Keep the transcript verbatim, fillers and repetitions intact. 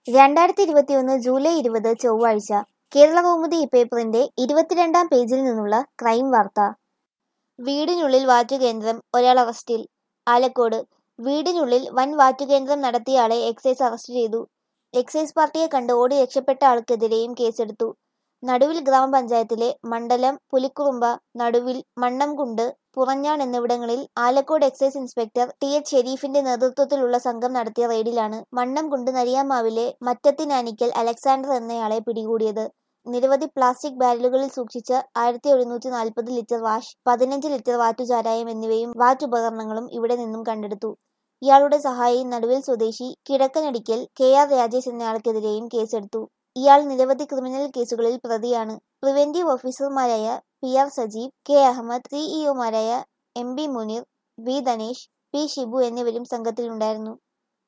രണ്ടായിരത്തി ഇരുപത്തിയൊന്ന് ജൂലൈ ഇരുപത് ചൊവ്വാഴ്ച കേരളകൗമുദി പേപ്പറിന്റെ ഇരുപത്തിരണ്ടാം പേജിൽ നിന്നുള്ള ക്രൈം വാർത്ത. വീടിനുള്ളിൽ വാറ്റുകേന്ദ്രം, ഒരാൾ അറസ്റ്റിൽ. ആലക്കോട് വീടിനുള്ളിൽ വൻ വാറ്റുകേന്ദ്രം നടത്തിയയാളെ എക്സൈസ് അറസ്റ്റ് ചെയ്തു. എക്സൈസ് പാർട്ടിയെ കണ്ട് ഓടി രക്ഷപ്പെട്ട ആൾക്കെതിരെയും കേസെടുത്തു. നടുവിൽ ഗ്രാമപഞ്ചായത്തിലെ മണ്ഡലം, പുലിക്കുറുമ്പ, നടുവിൽ, മണ്ണംകുണ്ട്, പുറഞ്ഞാൺ എന്നിവിടങ്ങളിൽ Alakode excise inspector T H ഷെരീഫിന്റെ നേതൃത്വത്തിലുള്ള സംഘം നടത്തിയ റെയ്ഡിലാണ് മണ്ണംകുണ്ട് നരിയാമാവിലെ മറ്റത്തിനാനിക്കൽ അലക്സാണ്ടർ എന്നയാളെ പിടികൂടിയത്. നിരവധി പ്ലാസ്റ്റിക് ബാരലുകളിൽ സൂക്ഷിച്ച ആയിരത്തി ഒരുന്നൂറ്റി നാൽപ്പത് ലിറ്റർ വാഷ്, പതിനഞ്ച് ലിറ്റർ വാറ്റുചാരായം എന്നിവയും വാറ്റുപകരണങ്ങളും ഇവിടെ നിന്നും കണ്ടെടുത്തു. ഇയാളുടെ സഹായി നടുവിൽ സ്വദേശി കിഴക്കനടിക്കൽ കെ ആർ രാജേഷ് എന്നയാൾക്കെതിരെയും കേസെടുത്തു. ഇയാൾ നിരവധി ക്രിമിനൽ കേസുകളിൽ പ്രതിയാണ്. പ്രിവന്റീവ് ഓഫീസർമാരായ P R Sajeev, K Ahammed, സിഇഒമാരായ M B Muneer, V Dhanesh, P Shibu എന്നിവരും സംഘത്തിലുണ്ടായിരുന്നു.